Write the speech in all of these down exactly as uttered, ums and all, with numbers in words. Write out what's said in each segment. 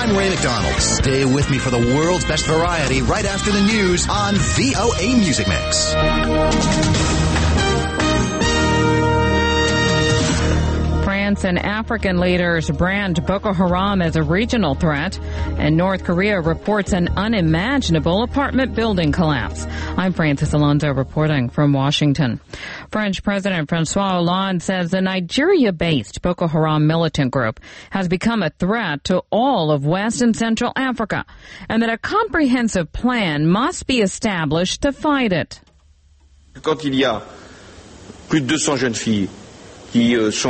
I'm Ray McDonald. Stay with me for the world's best variety right after the news on V O A Music Mix. France and African leaders brand Boko Haram as a regional threat, and North Korea reports an unimaginable apartment building collapse. I'm Francis Alonso reporting from Washington. French President Francois Hollande says the Nigeria-based Boko Haram militant group has become a threat to all of West and Central Africa, and that a comprehensive plan must be established to fight it. Quand il y a plus de deux cents jeunes filles That's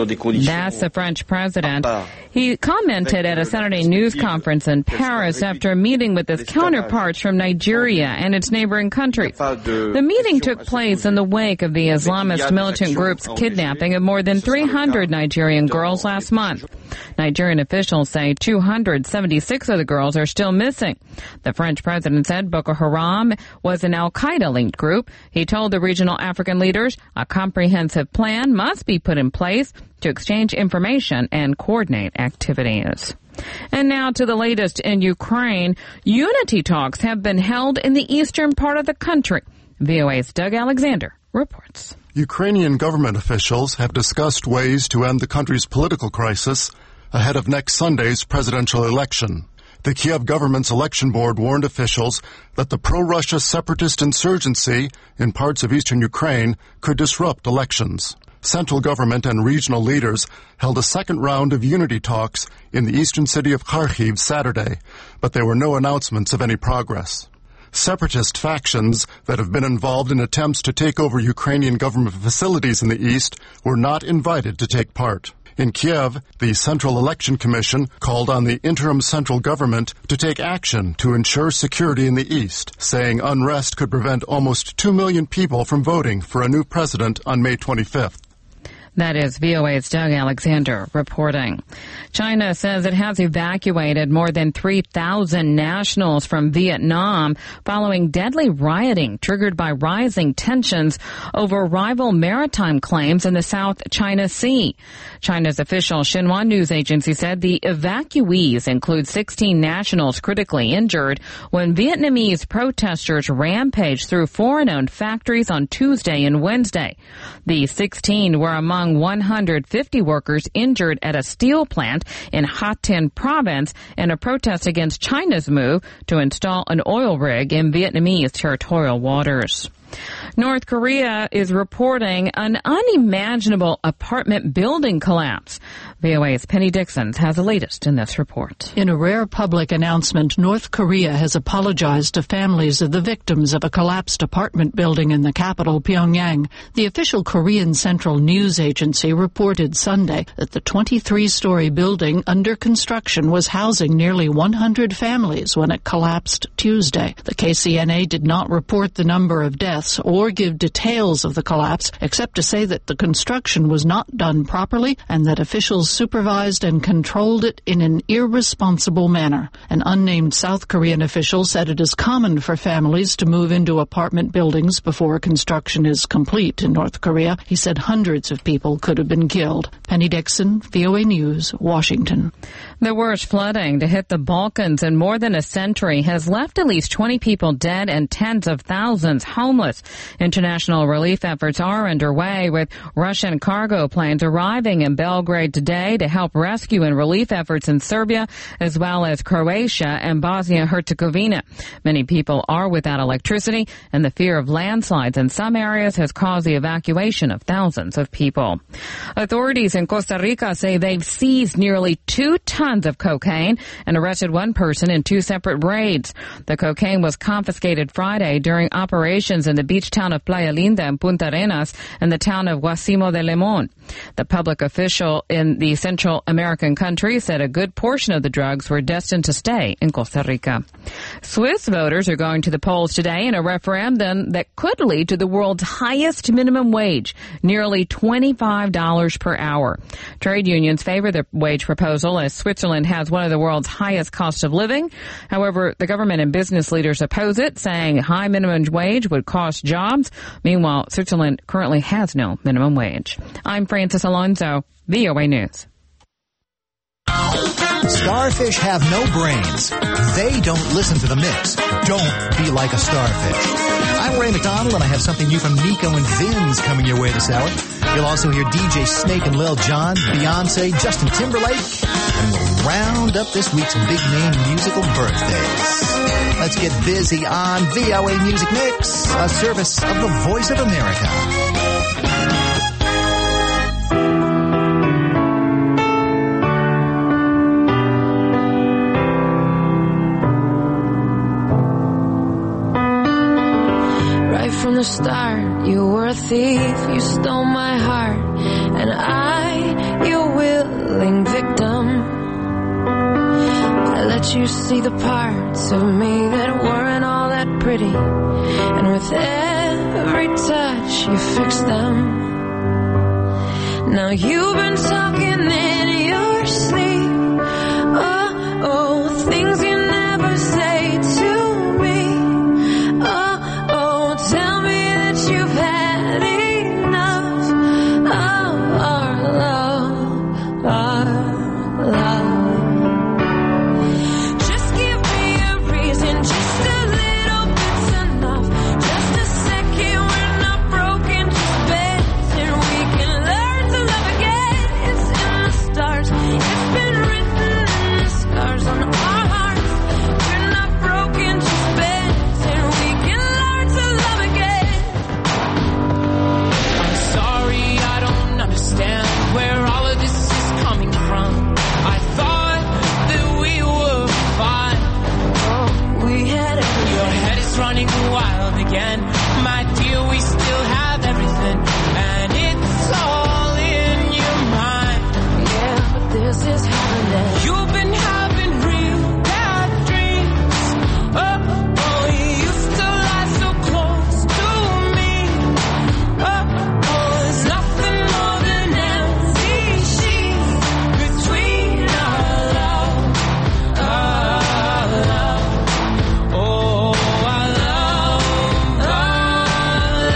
the French president. He commented at a Saturday news conference in Paris after a meeting with his counterparts from Nigeria and its neighboring countries. The meeting took place in the wake of the Islamist militant group's kidnapping of more than three hundred Nigerian girls last month. Nigerian officials say two hundred seventy-six of the girls are still missing. The French president said Boko Haram was an al-Qaeda-linked group. He told the regional African leaders a comprehensive plan must be put in place to exchange information and coordinate activities. And now to the latest in Ukraine. Unity talks have been held in the eastern part of the country. V O A's Doug Alexander reports. Ukrainian government officials have discussed ways to end the country's political crisis ahead of next Sunday's presidential election. The Kiev government's election board warned officials that the pro-Russia separatist insurgency in parts of eastern Ukraine could disrupt elections. Central government and regional leaders held a second round of unity talks in the eastern city of Kharkiv Saturday, but there were no announcements of any progress. Separatist factions that have been involved in attempts to take over Ukrainian government facilities in the east were not invited to take part. In Kiev, the Central Election Commission called on the interim central government to take action to ensure security in the east, saying unrest could prevent almost two million people from voting for a new president on May twenty-fifth. That is V O A's Doug Alexander reporting. China says it has evacuated more than three thousand nationals from Vietnam following deadly rioting triggered by rising tensions over rival maritime claims in the South China Sea. China's official Xinhua news agency said the evacuees include sixteen nationals critically injured when Vietnamese protesters rampaged through foreign-owned factories on Tuesday and Wednesday. The sixteen were among one hundred fifty workers injured at a steel plant in Ha Tinh province in a protest against China's move to install an oil rig in Vietnamese territorial waters. North Korea is reporting an unimaginable apartment building collapse. V O A's Penny Dixon has the latest in this report. In a rare public announcement, North Korea has apologized to families of the victims of a collapsed apartment building in the capital, Pyongyang. The official Korean Central News Agency reported Sunday that the twenty-three story building under construction was housing nearly one hundred families when it collapsed Tuesday. The K C N A did not report the number of deaths or give details of the collapse, except to say that the construction was not done properly and that officials supervised and controlled it in an irresponsible manner. An unnamed South Korean official said it is common for families to move into apartment buildings before construction is complete in North Korea. He said hundreds of people could have been killed. Penny Dixon, V O A News, Washington. The worst flooding to hit the Balkans in more than a century has left at least twenty people dead and tens of thousands homeless. International relief efforts are underway, with Russian cargo planes arriving in Belgrade today to help rescue and relief efforts in Serbia, as well as Croatia and Bosnia-Herzegovina. Many people are without electricity, and the fear of landslides in some areas has caused the evacuation of thousands of people. Authorities in Costa Rica say they've seized nearly two tons of cocaine and arrested one person in two separate raids. The cocaine was confiscated Friday during operations in the beach town of Playa Linda and Punta Arenas and the town of Guasimo de Limon. The public official in the Central American country said a good portion of the drugs were destined to stay in Costa Rica. Swiss voters are going to the polls today in a referendum that could lead to the world's highest minimum wage, nearly twenty-five dollars per hour. Trade unions favor the wage proposal as Switzerland has one of the world's highest cost of living. However, the government and business leaders oppose it, saying high minimum wage would cost jobs. Meanwhile, Switzerland currently has no minimum wage. I'm Francis Alonso, V O A News. Starfish have no brains. They don't listen to the mix. Don't be like a starfish. I'm Ray McDonald, and I have something new from Nico and Vinz coming your way this hour. You'll also hear D J Snake and Lil Jon, Beyonce, Justin Timberlake, and we'll round up this week's big-name musical birthdays. Let's get busy on V O A Music Mix, a service of the Voice of America. From the start, you were a thief, you stole my heart, and I, your willing victim. I let you see the parts of me that weren't all that pretty, and with every touch, you fixed them. Now you've been talking in your sleep, oh, oh, things you never say to me. Tell me that you've had enough of our love, our love. Just give me a reason, just a little bit's enough. Just a second, we're not broken, just bends, and we can learn to love again. It's in the stars, it's been written in the scars on our hearts. We're not broken, just bends, and we can learn to love again. Understand where all of this is coming from. I thought that we were fine. Oh, we had everything. Your head is running wild again. My dear, we still have everything. And it's all in your mind. Yeah, but this is happening. You've been having real bad dreams. Oh, oh, you used to lie so close to me. Oh, oh, there's nothing more than empty sheets between our love, our love, oh, our love, our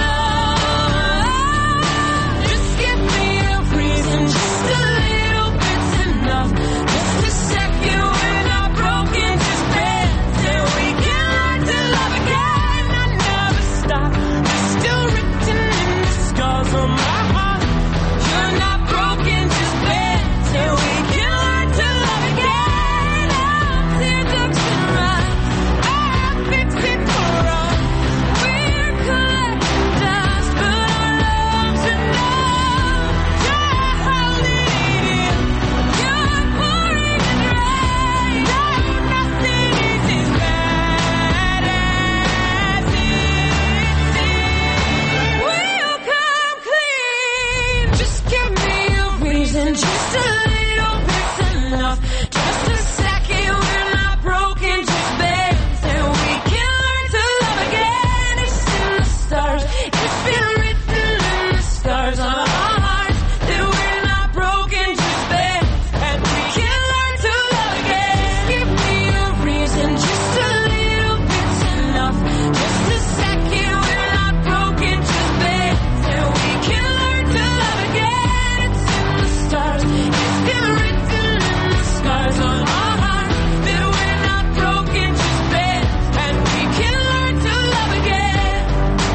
love. Just give me a reason, just a little bit's enough. Just a second, we're not broken, just bends, and we can learn to love again. I never stop, it's still written in the scars on my heart. You're not broken, just bends, and we can learn to love again. Our teardrops can run, our fix it for us. We're collecting dust, but our love's enough. You're holding it in, you're pouring it rain. No, nothing is as bad as it seems. We'll come clean. Just give me a reason, just a little bit's enough. Just a second, we're not broken, just bends, and we can learn to love again. It's in the stars, it's been written in the scars on our hearts that we're not broken, just bends, and we can learn to love again. Give me a reason, just a little bit's enough. Just a second, we're not broken, just bends, and we can learn to love again. It's in the stars, it's been written in the scars on our hearts that we're not broken, just bends, and we can learn to love again.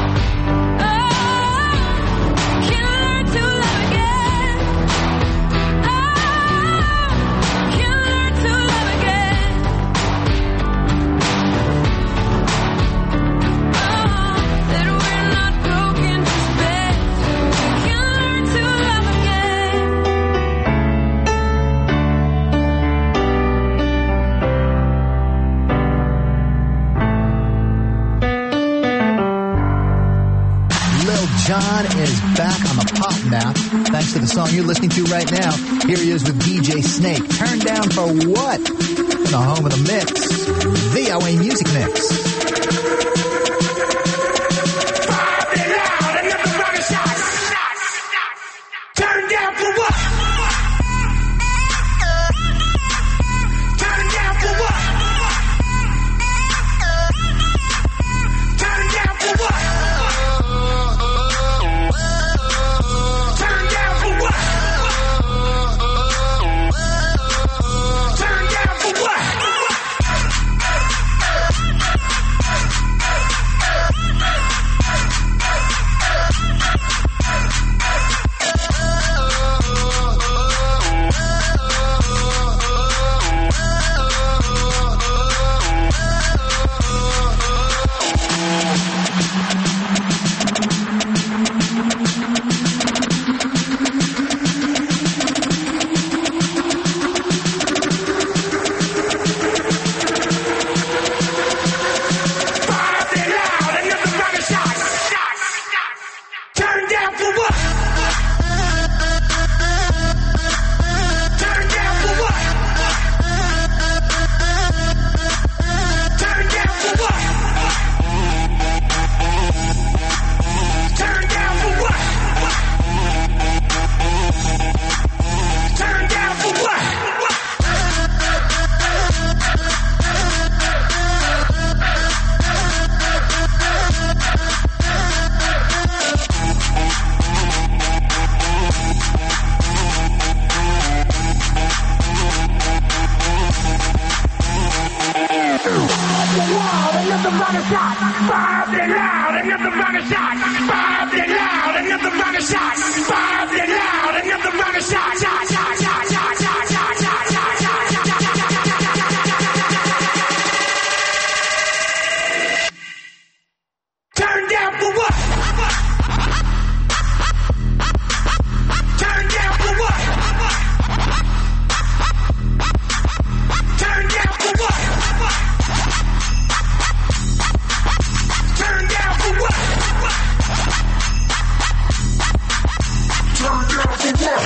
Oh, can learn to love again. Oh, can learn to love again. Oh, that we're not broken, just bends, and we can learn to love again. Lil Jon is back on the pop map thanks to the song you're listening to right now. Here he is with D J Snake. Turned down for what? In the home of the mix, V O A Music Mix. Turn down for what? Turn down for what? Turn down for what? Turn down for what? Turn down wrong shot. Five and loud, another wrong shot. Five and loud, another wrong shot. Five and loud, another wrong shot. Shot, shot, shot, shot, shot, shot, shot, shot, shot, shot, shot. Turn down for what? Turn down for what? Turn down for what? Turn down for what? Turn down for what?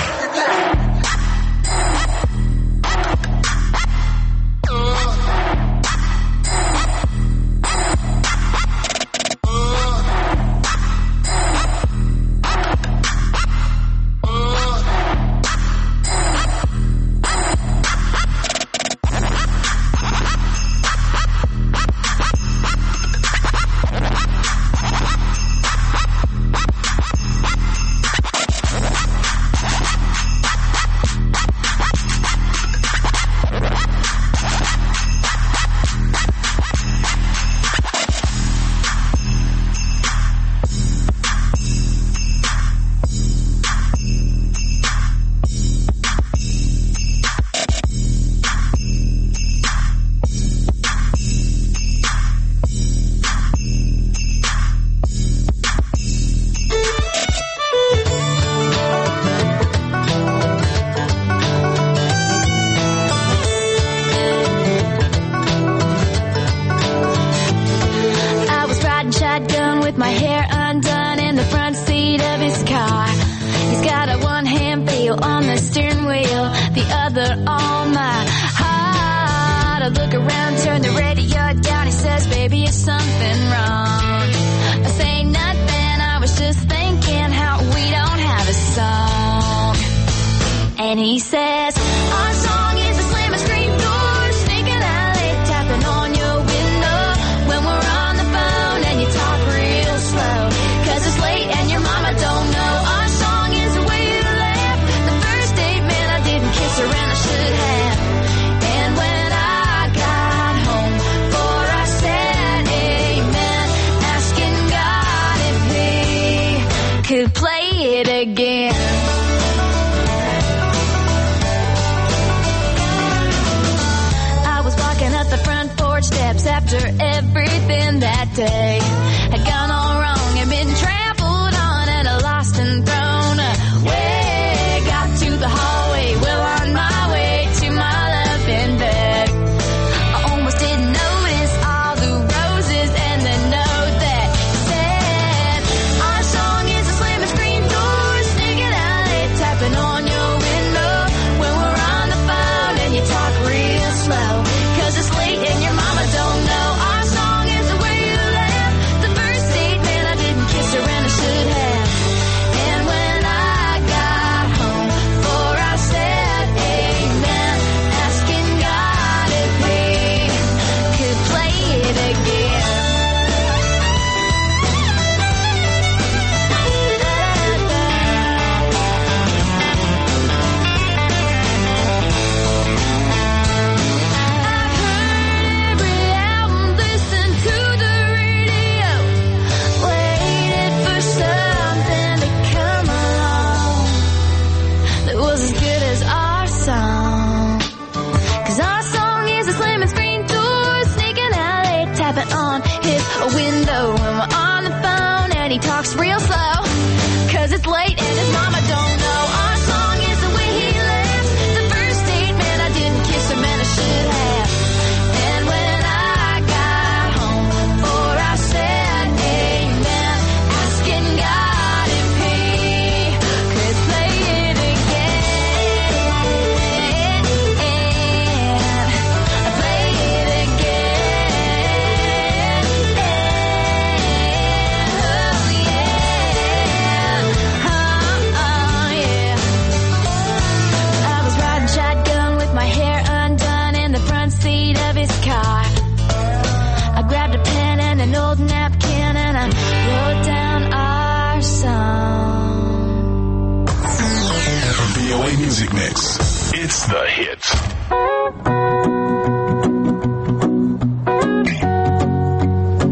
Music Mix. It's the hit.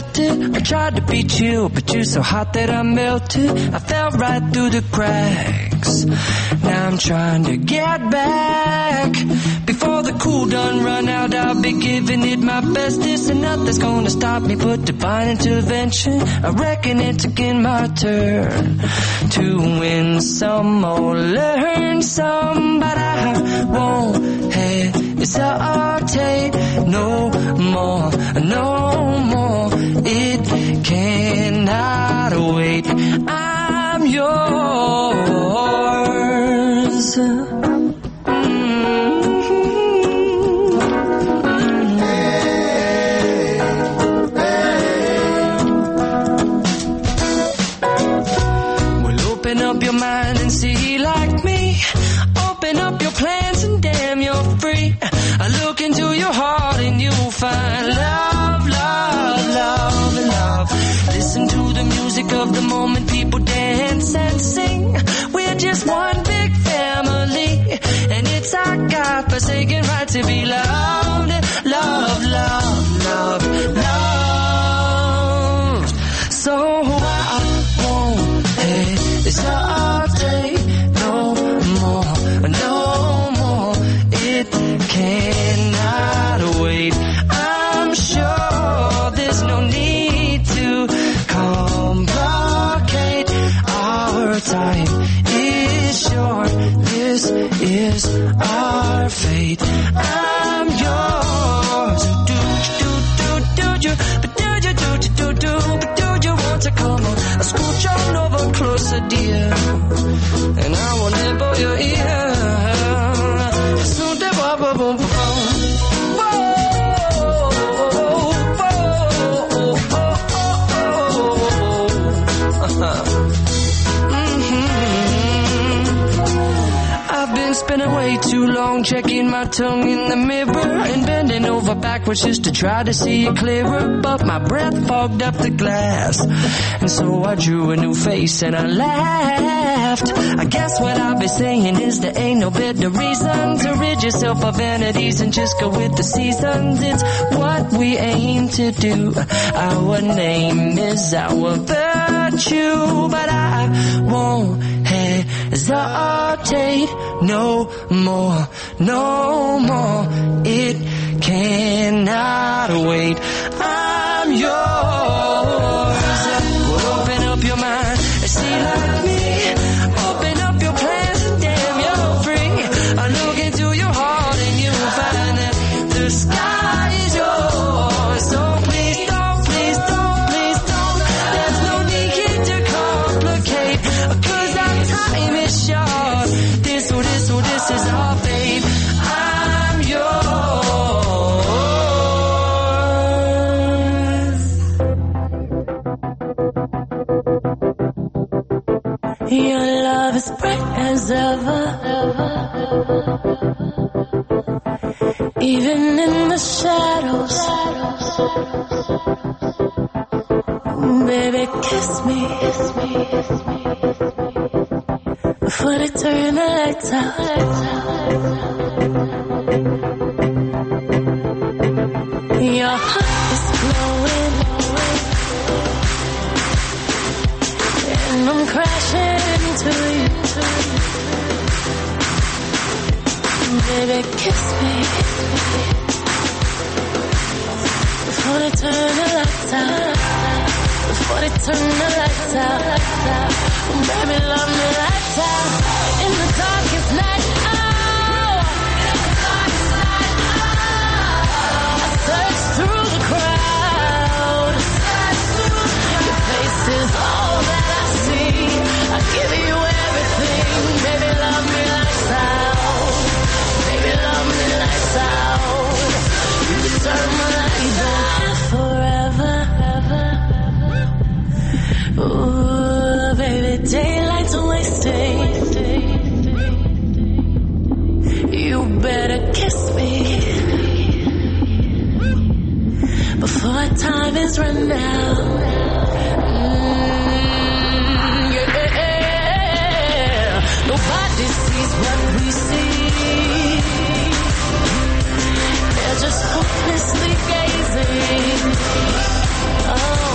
melted. I tried to beat you, but you're so hot that I melted. I fell right through the cracks. Now I'm trying to get back. Before the cool done run out, I'll be giving it my best. This and nothing's gonna stop me but divine intervention. I reckon it's again my turn to win some or learn some, but I won't hesitate no more, no more. It cannot wait. I'm yours. Open up your mind and see like me. Open up your plans and damn, you're free. I look into your heart and you'll find love, love, love, love. Listen to the music of the moment, people dance and sing. We're just one big family, and it's our God-forsaken right to be loved. Love, love, love, love. So I won't hesitate no more, no more. It cannot wait. I'm sure there's no need to complicate. Our time is short. This is our fate. I'm yours. Do do do do do, but do you do do do do, but do you want to come on? I'll scooch on over closer, dear, and I will nibble your ear. Soon the boom boom boom boom. Spending way too long checking my tongue in the mirror and bending over backwards just to try to see it clearer, but my breath fogged up the glass, and so I drew a new face and I laughed. I guess what I'll be saying is there ain't no better reason to rid yourself of vanities and just go with the seasons. It's what we aim to do. Our name is our virtue, but I won't hesitate no more, no more. It cannot wait. I'm yours. Open up your mind and see like me. Open up your plans and damn, you're free. I look into your heart and you'll find that the sky is yours. So please don't, please don't, please don't. There's no need to complicate, 'cause our time is short. This or this or this is our fate. I'm yours. Your love is bright as ever, even in the shadows. Baby, kiss me before they turn the lights out. Your heart is glowing, and I'm crashing into you. Baby, kiss me before they turn the lights out. Before they turn the lights out. Baby, love me lights out. In the darkest night, oh. In the darkest night, oh. I search through the crowd. Your face is all that I see. I give you everything. Baby, love me lights out. Baby, love me lights out. You can turn my lights out forever. Ooh, baby, daylight's wasting. You better kiss me before time is run out. Mm, yeah. Nobody sees what we see. They're just hopelessly gazing. Oh.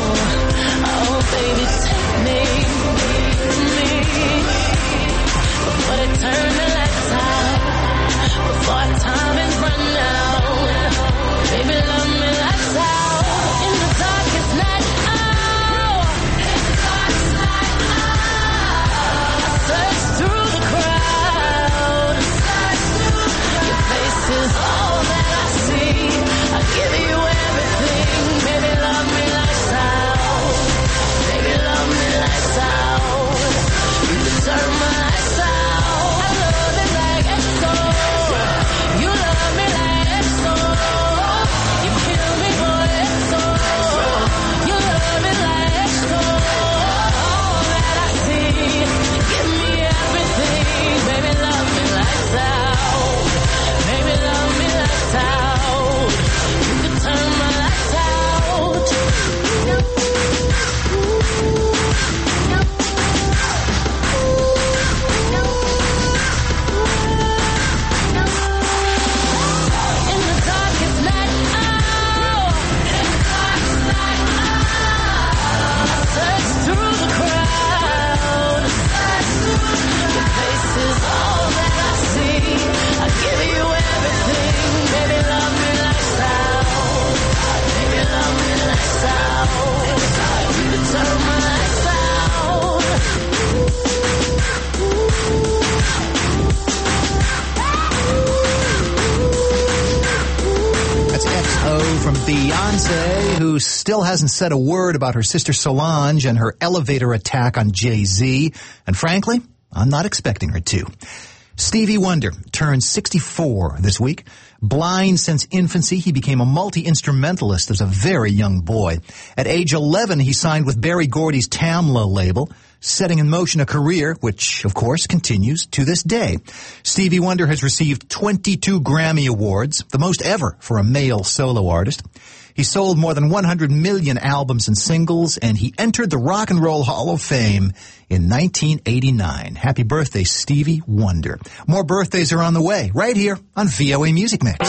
Beyonce, who still hasn't said a word about her sister Solange and her elevator attack on Jay-Z. And frankly, I'm not expecting her to. Stevie Wonder turned sixty-four this week. Blind since infancy, he became a multi-instrumentalist as a very young boy. At age eleven, he signed with Berry Gordy's Tamla label, setting in motion a career which, of course, continues to this day. Stevie Wonder has received twenty-two Grammy Awards, the most ever for a male solo artist. He sold more than one hundred million albums and singles, and he entered the Rock and Roll Hall of Fame in nineteen eighty-nine. Happy birthday, Stevie Wonder. More birthdays are on the way, right here on V O A Music Mix.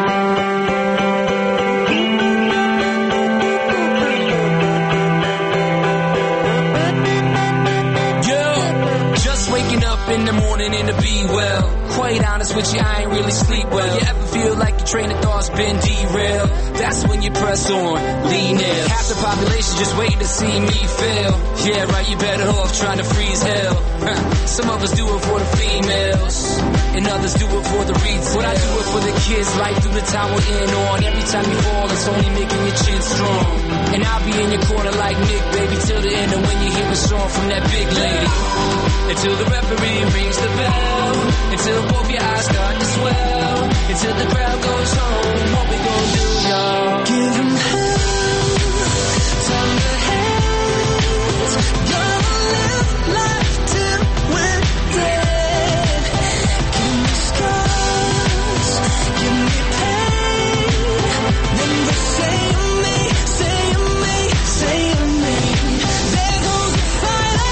In the morning and to be well. Quite honest with you, I ain't really sleep well. You ever feel like your train of thought's been derailed? That's when you press on, lean in. Half the population just waiting to see me fail. Yeah, right, you better off trying to freeze hell. Some of us do it for the females, and others do it for the reads. But I do it for the kids, life through the time we're in on. Every time you fall, it's only making your chin strong. And I'll be in your corner like Nick, baby, till the end of when you hear a song from that big lady. Until the referee rings the bell, until both your eyes start to swell, until the crowd goes home. What we gon' do, y'all? Give them hell, turn the heads. Gonna live life till we're dead. Give me scars, give me pain. Then they say me, say me, say me. There goes the fighter.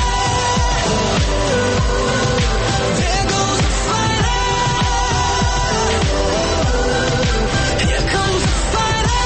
There goes the fighter. Here comes the fighter.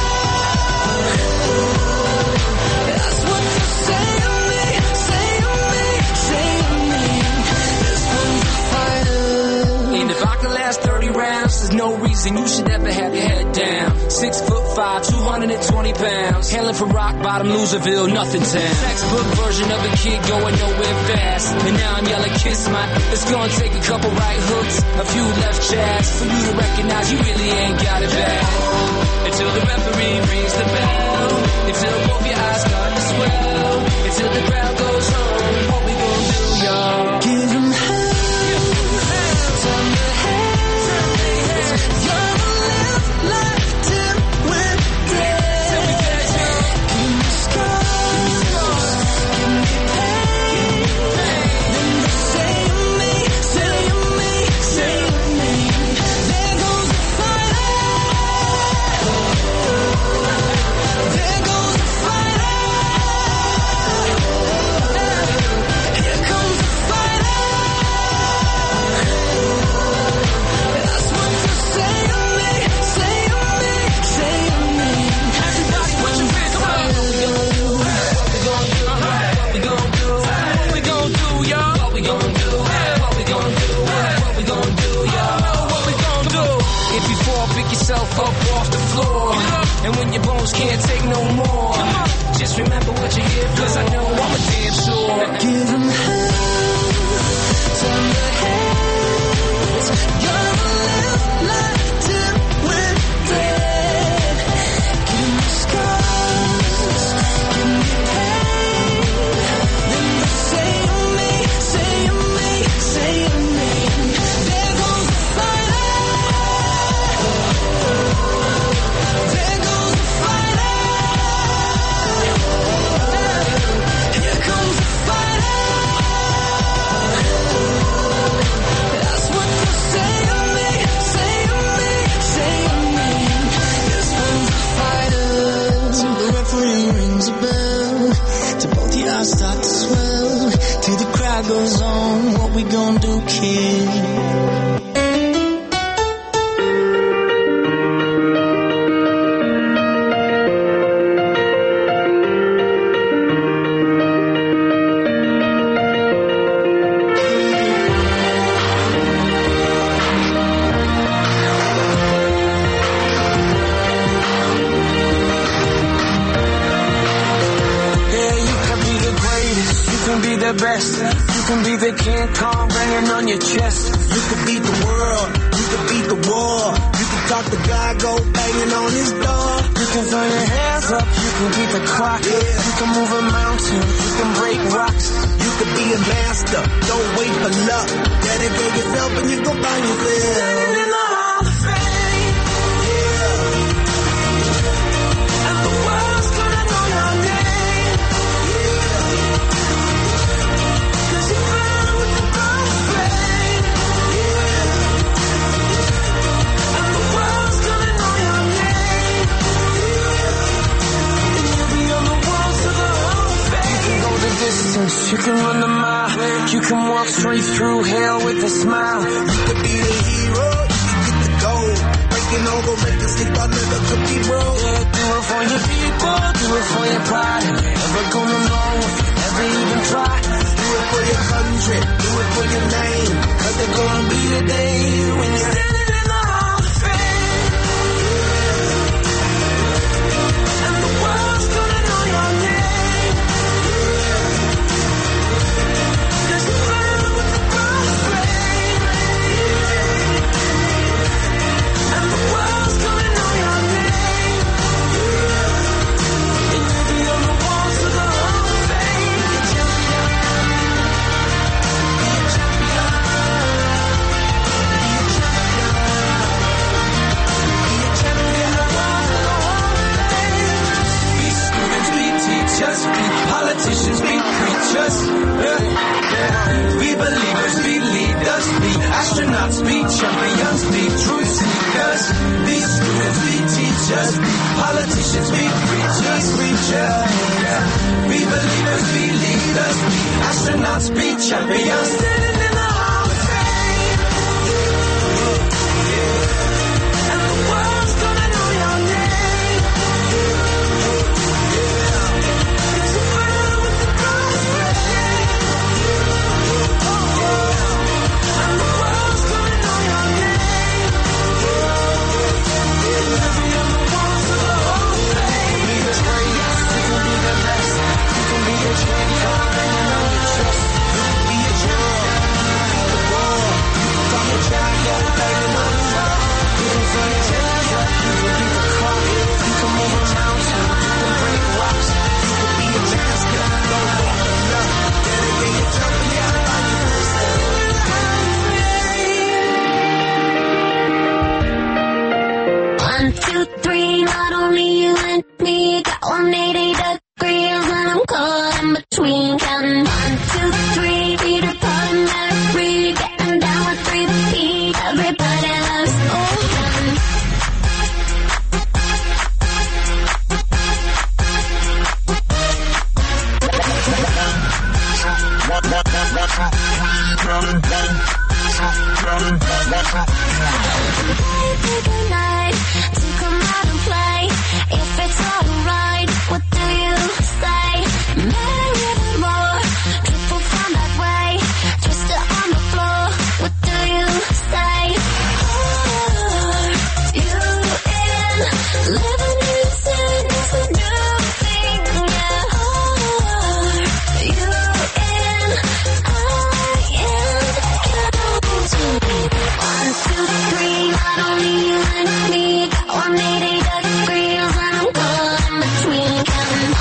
That's what you say to me, say to me, say to me. This one's a fighter. And if I can last thirty rounds, there's no reason you should ever have your head down. Six foot five, two hundred twenty pounds. Hailing from rock bottom, Loserville, nothing town. Textbook version of a kid going nowhere fast. And now I'm yelling, kiss my. It's gonna take a couple right hooks, a few left jabs, for you to recognize you really ain't got it bad. Until the referee rings the bell, until both your eyes start to swell, until the crowd goes home. What we gon' do, y'all? Give them hell, turn the heads. Gonna live life till we're dead. Give me scars, give me pain. Then they say me, say me, say me. There goes the fighter. There goes the fighter. Here comes the fighter. That's what you say to me, say to me, say to me. Everybody put your hands up. What we gon' do? What we gon' do? What we gon' do? What we gon' do, y'all? What we gon' do? What we gon' do? What we gon' do, y'all? What we gon' do? If you fall, pick yourself up off the floor. And when your bones can't take no more, just remember what you're here for. 'Cause I know I'm a damn sure. Give them hell, turn the heads. Gonna live life till we're dead. Give me scars, give me pain. Then they say me, say me, say me. There goes the fighter. There goes the fighter. You can be the best. You can be the King Kong banging on your chest. You can beat the world. You can beat the war. You can talk to God, go banging on his door. You can throw your hands up. You can beat the clock. Yeah. You can move a mountain. You can break rocks. You can be a master. Don't wait for luck. Dedicate yourself and you go find yourself. Standing in the Hall of Fame. Yeah. And the world's gonna know your name. Yeah. Cause you burn with the Hall of Fame. Yeah. And the world's gonna know your name. Yeah. And you'll be on the walls of the Hall of Fame. You can go the distance. You can run the mile. You can walk straight through hell with a smile. You could be the hero, you can get the gold. Breaking all the records they thought never could be broke. Yeah, do it for your people, do it for your pride. Never gonna know if you ever even try. Do it for your country, do it for your name. Cause there's gonna be a day when you're standing in the Hall of Fame. And the world's gonna know your name. Politicians be preachers, be believers, be leaders, be astronauts, be champions, be truth seekers, be students, be teachers, be politicians, be preachers, preachers, be believers, be leaders, be astronauts, be champions, standing in the Hall of Fame. And the world's gonna know your name. One, two, three, not only you and me, got one eighty degrees and I'm caught in between. Counting one, two, three, feet apart and they're free, getting down with three feet. Everybody loves open. Pick a night to come out and play. If it's alright, what do you say? Maybe more, triple from that way. Twister on the floor, what do you say? Are you in? Living in sin is a new thing, yeah. Are you in? I am counting. One, two, three, not only you and me, got one eighty degrees and I'm caught in between. Counting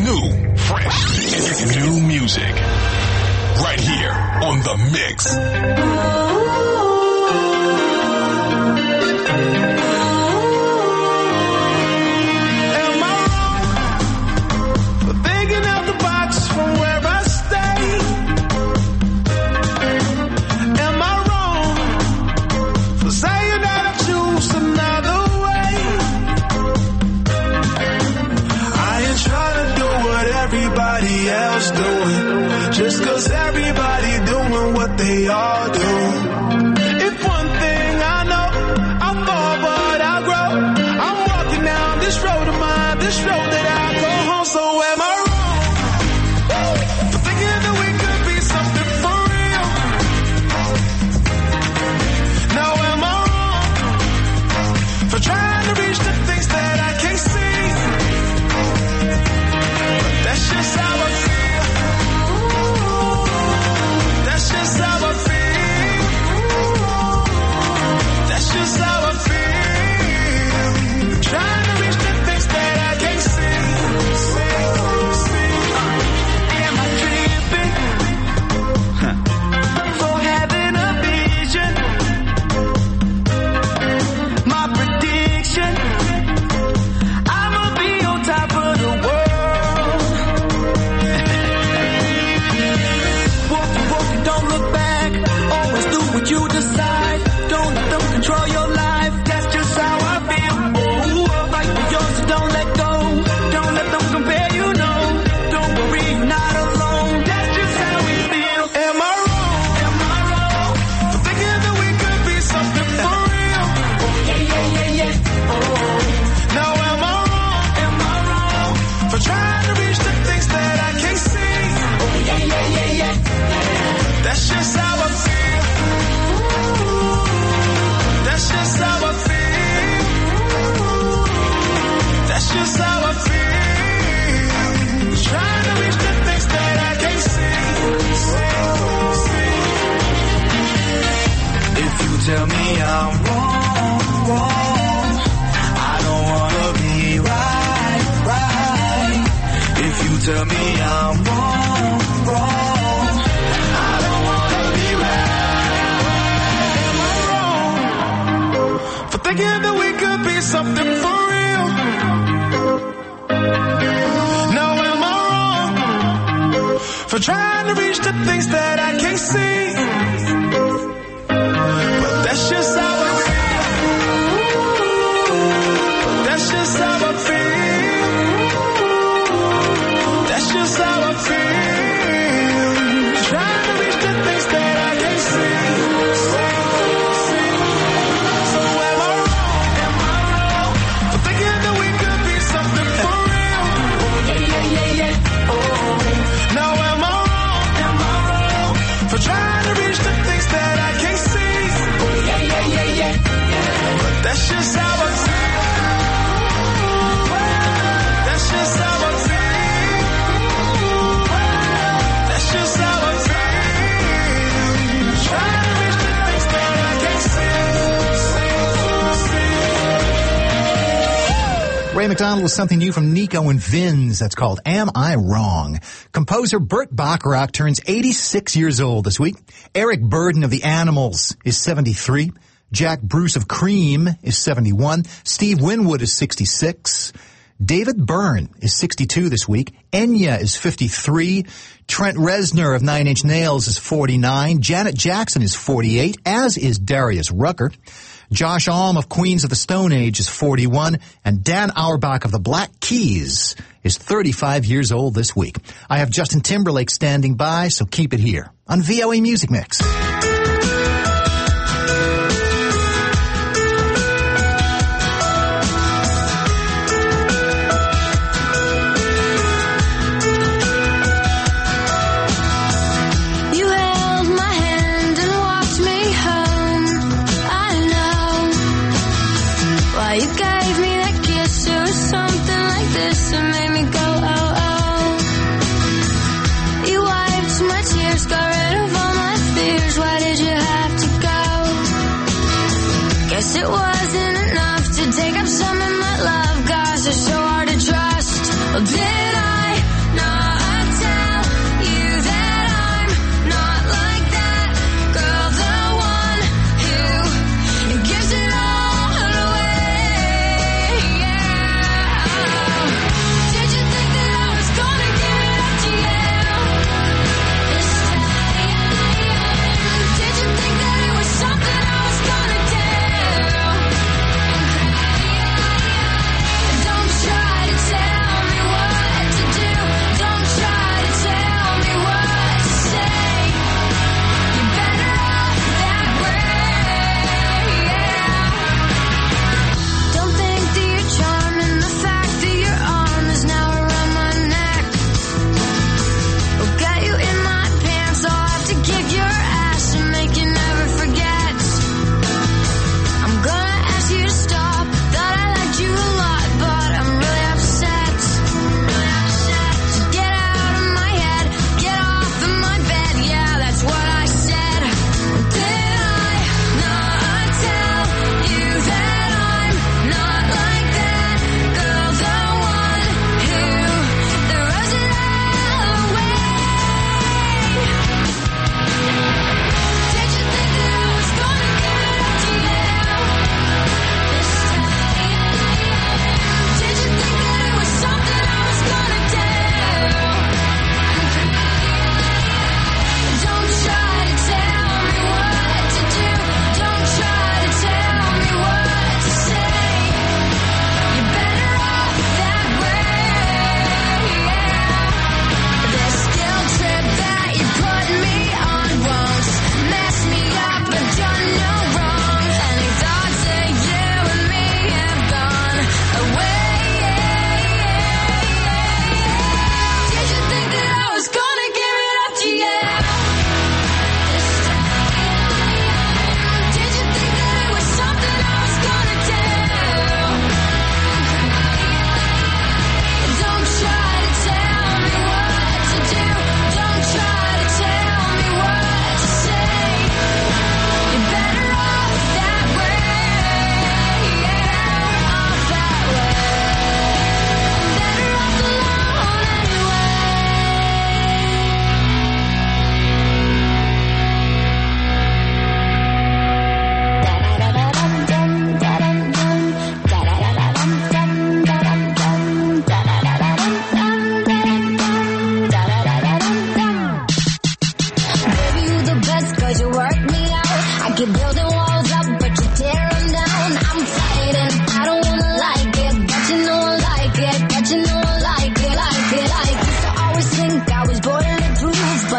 new, fresh, new music. Right here on The Mix. Am I wrong for thinking out the box from where I stay? Am I wrong for saying that I choose another way? I ain't trying to do what everybody else doing, just cause everybody doing what they all do. If one thing I know, I fall but I grow. I'm walking down this road of mine, this road that I go home. So am I wrong for thinking that we could be something for real? Now am I wrong for trying to reach the things that I can't see? But that's just how I feel. That's just how I feel. That's just how I feel. Trying to reach the things that I can't see. Am I tripping for having a vision? My prediction, I'ma be on top of the world. Walk, walk, don't look back. Always do what you decide. Don't let them control your life. That's just how I feel. Oh, fight for yours, so don't let go. Don't let them compare you, no. Don't worry, you're not alone. That's just how we feel. Am I wrong? Am I wrong for thinking that we could be something for real? Yeah, yeah, yeah, yeah. Oh. Now am I wrong? Am I wrong for trying to reach the things that I can't see? Oh, yeah, yeah, yeah, yeah. That's just how I feel. That's just how I feel. That's just how I feel. Trying to reach the things that I can't see. If you tell me I'm wrong, wrong, I don't wanna be right, right. If you tell me I'm wrong, wrong, I don't wanna be right. Am I wrong for thinking that we could be something for real? Now am I wrong for trying to reach the things that I can't see? But that's just how I feel. That's just how I feel. That's just how I feel. Trying to reach the things that I can't see. So am I wrong? Am I wrong for thinking that we could be something for real? Yeah, yeah, yeah, yeah. Oh. Now am I wrong? Am I wrong for trying to reach the things that I can't see? Yeah, yeah, yeah, yeah. But that's just how I feel. That's just how I feel. That's just how I feel. Trying to reach the things that I can't see. Ray McDonald with something new from Nico and Vinz. That's called Am I Wrong? Composer Burt Bacharach turns eighty-six years old this week. Eric Burden of The Animals is seventy-three. Jack Bruce of Cream is seventy-one. Steve Winwood is sixty-six. David Byrne is sixty-two this week. Enya is fifty-three. Trent Reznor of Nine Inch Nails is forty-nine. Janet Jackson is forty-eight, as is Darius Rucker. Josh Alm of Queens of the Stone Age is forty-one, and Dan Auerbach of the Black Keys is thirty-five years old this week. I have Justin Timberlake standing by, so keep it here on V O A Music Mix. You held my hand and walked me home. I know why you gave me that kiss. It was something like this that made me go, oh, oh. You wiped my tears, got rid of all my fears. Why did you have to go? Guess it wasn't enough to take up some of my love. Guys are so hard to trust. Well, did I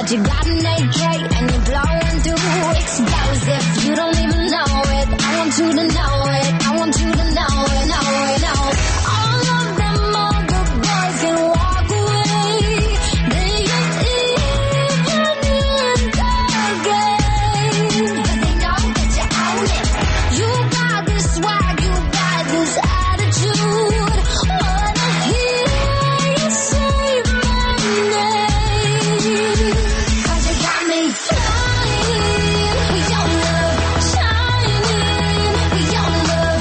but you got an A K and you're blowing through explosive. You don't even know it. I want you to know it. I want you to know it, know it, know it. All of them other boys can walk away. They just even in the game. But they know that you own it. You got this swag, you got this attitude. Wanna hear you say my name. Cause you got me flying with your love, shining with your love,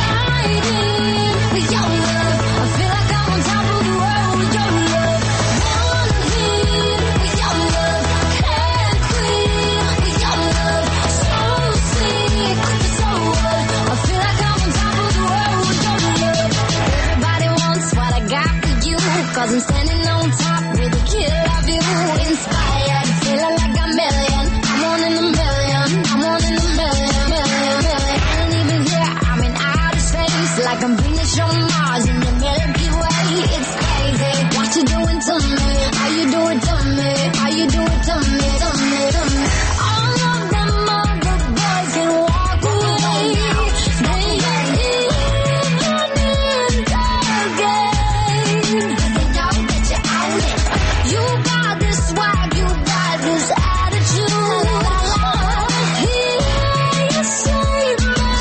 riding with your love. I feel like I'm on top of the world with your love. One hit with your love, can't quit with your love. So sick, so what? I feel like I'm on top of the world with your love. Everybody wants what I got for you, cause I'm standing on top with a kid of you. Inspired, feeling like a million. I'm one in a million. I'm one in a million, million, million. I ain't even here, I'm in outer space. Like I'm Venus on Mars in the Milky Way. It's crazy what you doing to me. How you do it to me. How you do it to me, to me, to me. All of them other boys can walk away. They ain't even in the game. But they know that you own it. You got this swag, you got this attitude. Wanna hear you say my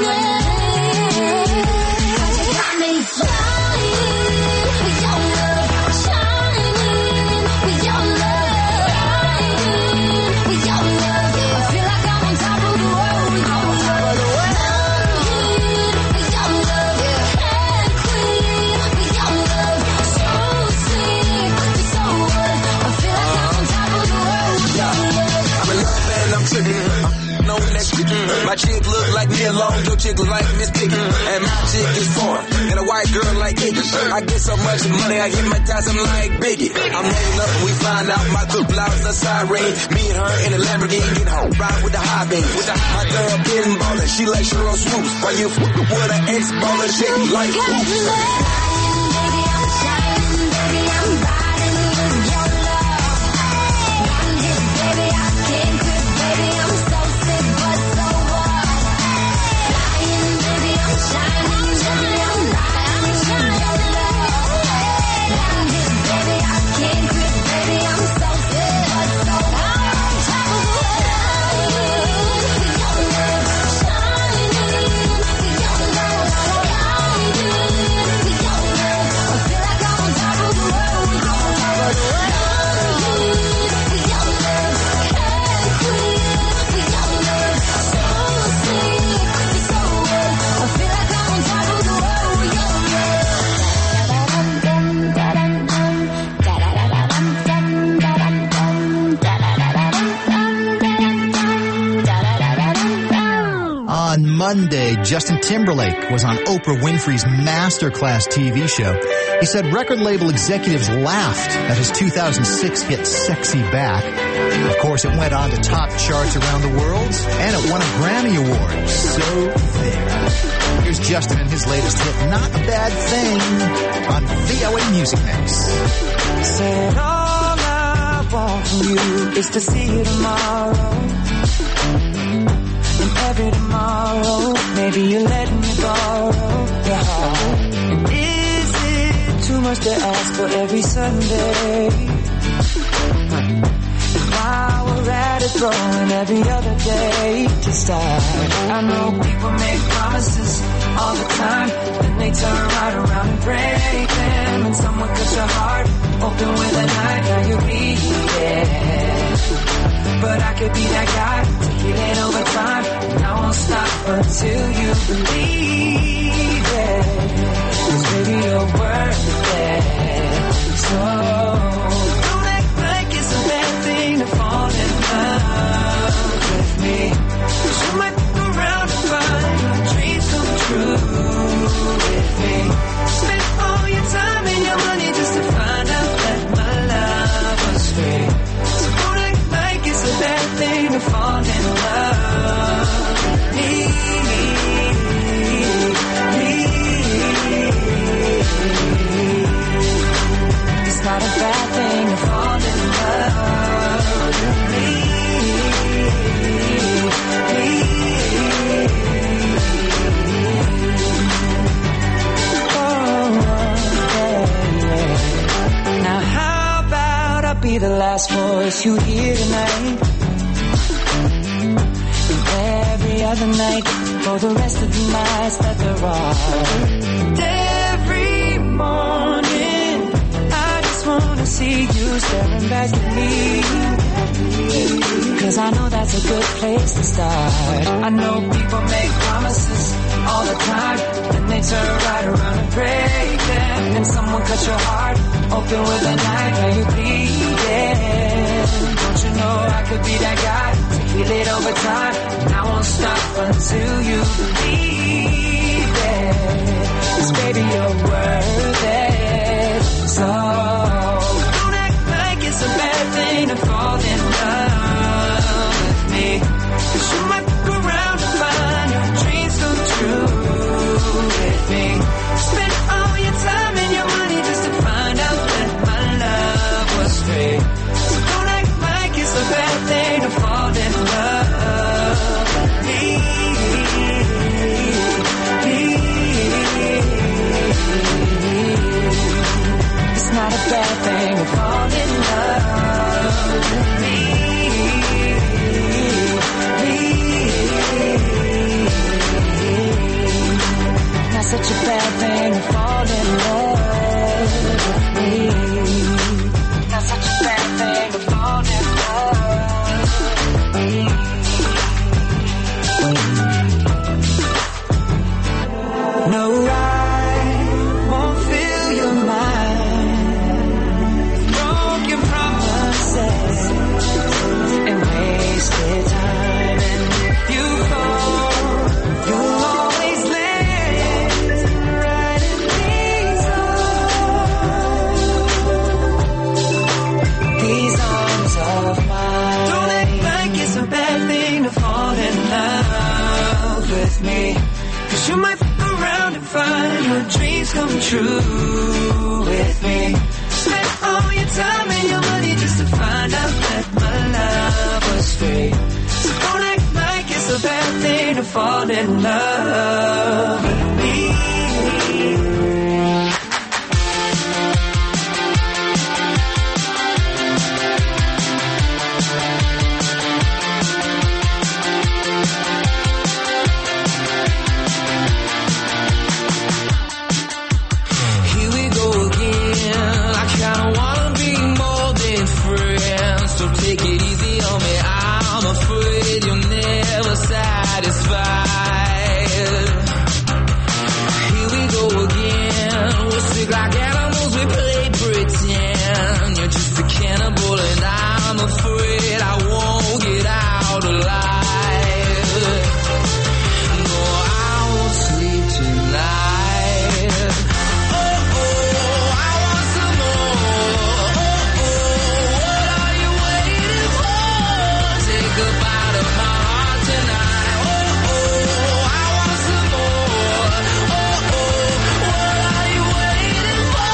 name. Cause you got me flying with your love, shining with your love, riding with your love. I feel like I'm on top of the world with your love. One hit with your love, can't quit with your love. So sick, so what? I feel like I'm on top of the world with your love. I'm in love and I'm tripping. I'm knowing that shit. My chick look like Neil Long, your chick look like Miss Piggy. And my chick is foreign, and a white girl like Iggy. I get so much money, I hypnotize them like Biggie. I'm rolling up and we find out my good blouse a siren. Me and her in a Lamborghini, get home, ride with the high beam. With the my girl getting ballin', she like Cheryl Swoops. While you f*** with an ex-baller chick like Got me Oops. flying, baby, I'm shining, baby, I'm riding with your love. One hit, baby, I can't quit, baby, I'm so sick, but so what? Flying, baby, I'm shining, baby, I'm riding with your love. One hit, baby, I can't quit, baby, I'm so sick, but so what? On top of the world with your love, shining with your love, riding with your love. I feel like I'm on top of the world with your love. One hit with your love, can't quit with your love. So sick, so what? I feel like I'm on top of the world with your On Monday, Justin Timberlake was on Oprah Winfrey's Masterclass T V show. He said record label executives laughed at his two thousand six hit Sexy Back. Of course, it went on to top charts around the world, and it won a Grammy Award. So there. Here's Justin and his latest hit, Not a Bad Thing, on V O A Music Mix. Said all I want from you is to see you tomorrow. And every tomorrow, maybe you're letting me borrow your heart. And is it too much to ask for every Sunday? And while we're at it, throwing every other day to start. I know people make promises all the time, then they turn right around and break them. And someone cuts your heart open with a knife, now you read it. But I could be that guy to heal it over time, and I won't stop until you believe it. 'Cause baby, you're worth it. So don't act like it's a bad thing to fall in love with me. 'Cause you might look around and find your dreams come true with me. Spend all your time and your money just to find out that my love was free. So don't act like it's a bad thing to fall in love with me. be the last voice you hear tonight. And every other night for the rest of the nights that there are. Every morning I just wanna see you staring back at me. Cause I know that's a good place to start. I know people make promises all the time, and they turn right around and break them. And someone cut your heart open with a knife and you bleeding. Don't you know I could be that guy to heal it over time? And I won't stop until you believe it. 'Cause baby, you're worth it. So don't act like it's a bad thing to fall in love with me. 'Cause you might look around and find your dreams come true with me. Spend all your time and your money just to find out that my love was free. So don't act like it's a bad thing to fall in love with me. It's not a bad thing to fall in love with me. Not such a bad thing to fall in love with me. Not such a bad thing to fall in love with me. No, I won't fill your mind with broken promises and wasted time. And if you fall, you'll always land right in these arms, these arms of mine. Don't act like it's a bad thing to fall in love with me. 'Cause you might f*** around and find your dreams come true with me. Spend all your time and your money just to find out that my love was free. So don't act like it's a bad thing to fall in love with me. Here we go again. I kinda wanna be more than friends, so take it easy on me. I'm afraid you're never satisfied. Here we go again. We're sick like animals, we play pretend. You're just a cannibal and I'm afraid I won't get out alive. No, I won't sleep tonight. Oh, oh, I want some more. Oh, oh, what are you waiting for? Take a bite of my heart tonight. Oh, oh, I want some more. Oh, oh, what are you waiting for?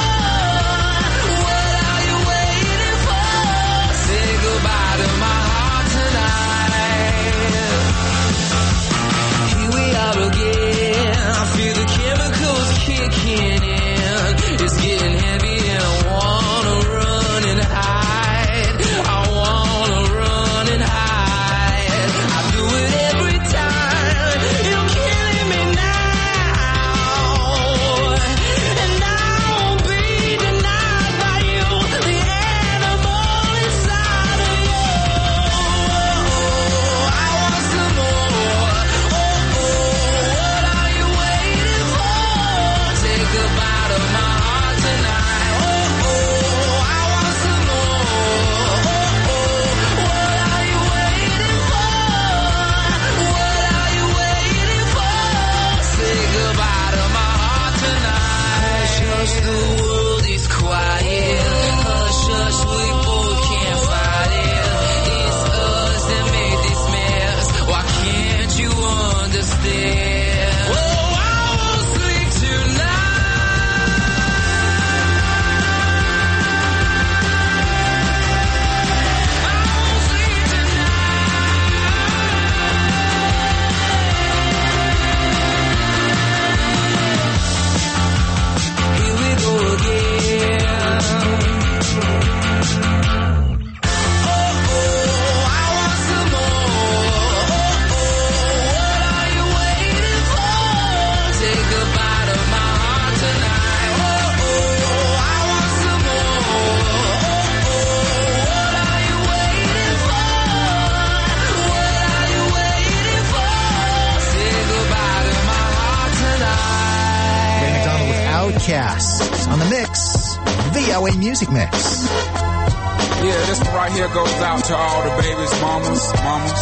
six, V O A Music Mix. Yeah, this one right here goes out to all the babies, mamas, mamas.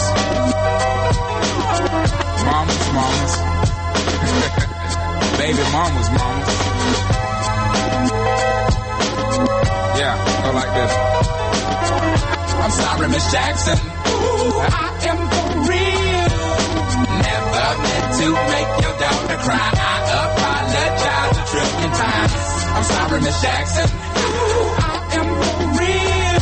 Mamas, mamas. Baby mamas, mamas. Yeah, go like this. I'm sorry, Miss Jackson. Ooh, I am for real. Never meant to make your daughter cry. I apologize a trillion times. I'm sorry, Miss Jackson. Ooh, I am for real.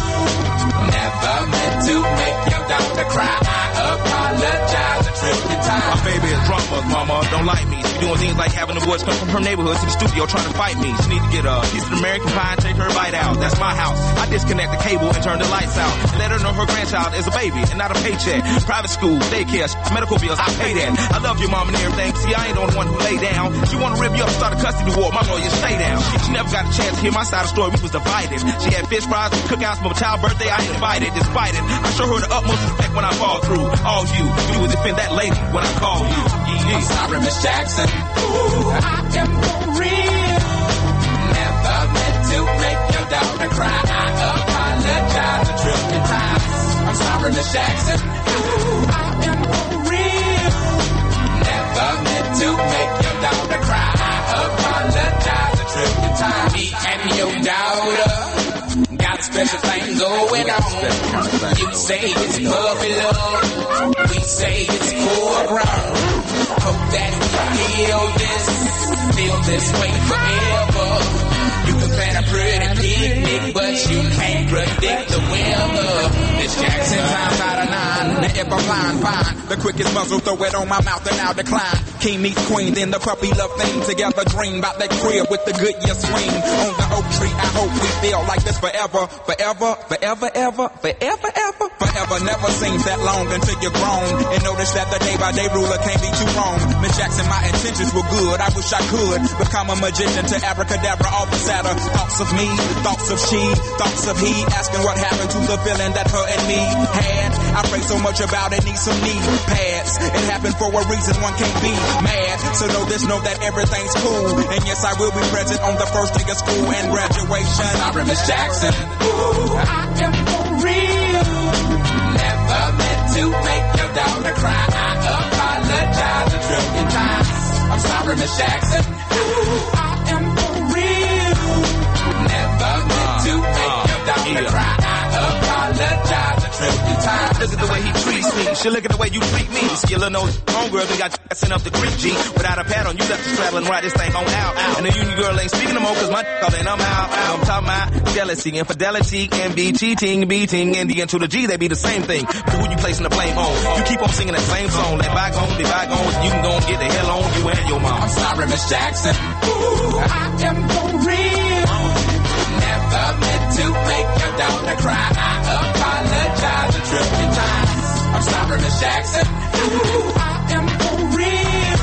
Never meant to make your daughter cry. I apologize a trillion times. My baby is drunk, but mama don't like me. She doing things like having the boys come from her neighborhood to the studio trying to fight me. She need to get a piece of American pie and take her bite out. That's my house. I disconnect the cable and turn the lights out. Let her know her grandchild is a baby and not a paycheck. Private school, daycare, medical bills, I pay that. I love your mom and everything. See, I ain't the only one who lay down. She wanna rip you up, start a custody war. My lawyer, stay down. She never got a chance to hear my side of the story. We was divided. She had fish fries, cookouts for my child's birthday. I ain't invited. Despite it, I show her the utmost respect when I fall through. All you, you will defend that lady when I call you. I'm sorry, Miss Jackson. Ooh, I am for real. Never meant to make your daughter cry. I apologize a trillion times. I'm sorry, Miss Jackson. Ooh, I am for real. Never meant to make your daughter cry. I apologize a trillion times. Me and your daughter got special things going on. You say it's puppy love. We say it's foreground. Hope that we feel this, feel this way forever. You can plan a pretty picnic, but you can't predict the weather. Miss Jackson times out of nine. Now if I'm flying fine, the quickest muzzle, throw it on my mouth and I'll decline. King meets queen, then the puppy love thing. Together dream about that crib with the good year swing. On the oak tree, I hope we feel like this forever. Forever, forever, ever, forever, ever. Forever never seems that long until you're grown. And notice that the day by day ruler can't be too wrong. Miss Jackson, my intentions were good. I wish I could become a magician to abracadabra all the sadder. Thoughts of me, thoughts of she, thoughts of he. Asking what happened to the feeling that her and me had. I pray so much about it, need some knee pads. It happened for a reason, one can't be mad. So know this, know that everything's cool. And yes, I will be present on the first day of school and graduation. Sorry, Miss Jackson. Ooh, I am for real. Never meant to make your daughter cry. I apologize a trillion times. I'm sorry, Miss Jackson. Ooh, I am for real. Never meant to make your daughter cry. I apologize a trillion times. Look at the way he treats me. She look at the way you treat me. Skillin' those homegirls and got you sent up the creek, G. Without a pad on, you left the straddle and ride this thing on out. And the union girl ain't speaking no more cause my call and I'm out. I'm talking about jealousy, infidelity, and be cheating, beating, and the N to the G, they be the same thing. But who you placing the blame on? You keep on singing that same song. Let bygones be bygones. You can go and get the hell on you and your mom. I'm sorry, Miss Jackson. Ooh, I am for real. Never meant to make your daughter cry. I apologize a trillion times. I'm sorry, Miss Jackson. Ooh, I am for real.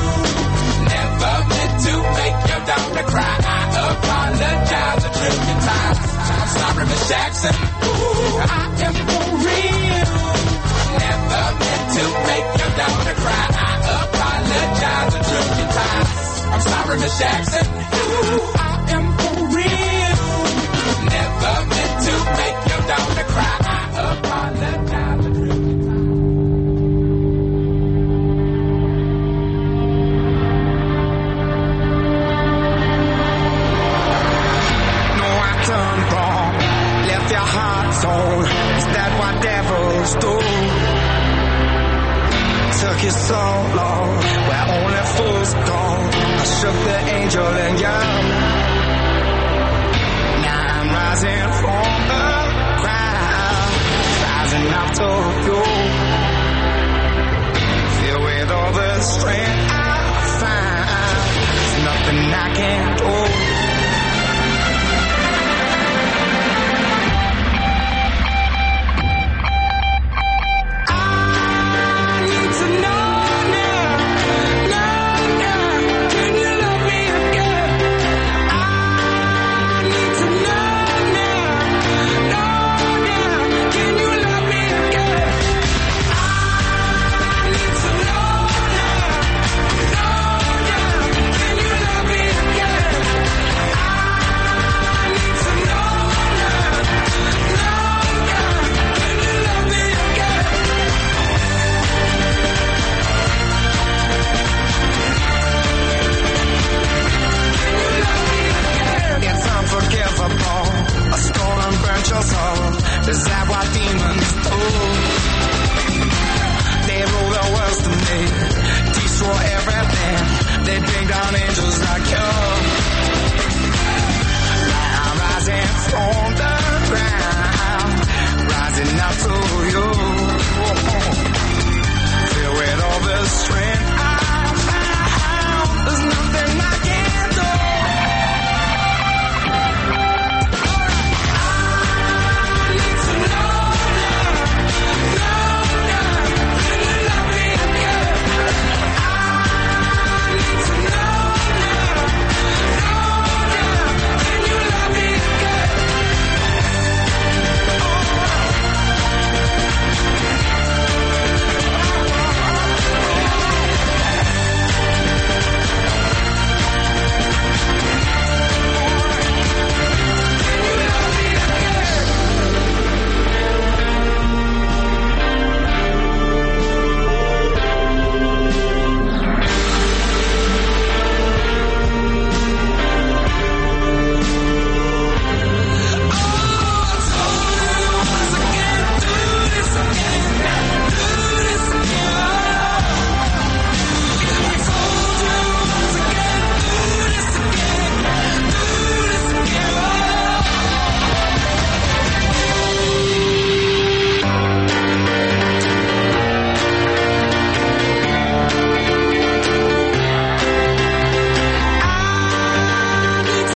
Never meant to make your daughter cry. I apologize a trillion times. I'm sorry, Miss Jackson. Ooh, I am for real. Never meant to make your daughter cry. I apologize a trillion times. I'm sorry, Miss Jackson. Ooh, I am for real. Never meant to make your daughter cry. I apologize a trillion times. No, I done wrong. Left your heart torn. Is that what devils do? Took you so long, where only fools go. I shook the angel and young. Now I'm rising from the ground, rising up to you. Filled with all the strength I find, there's nothing I can't do.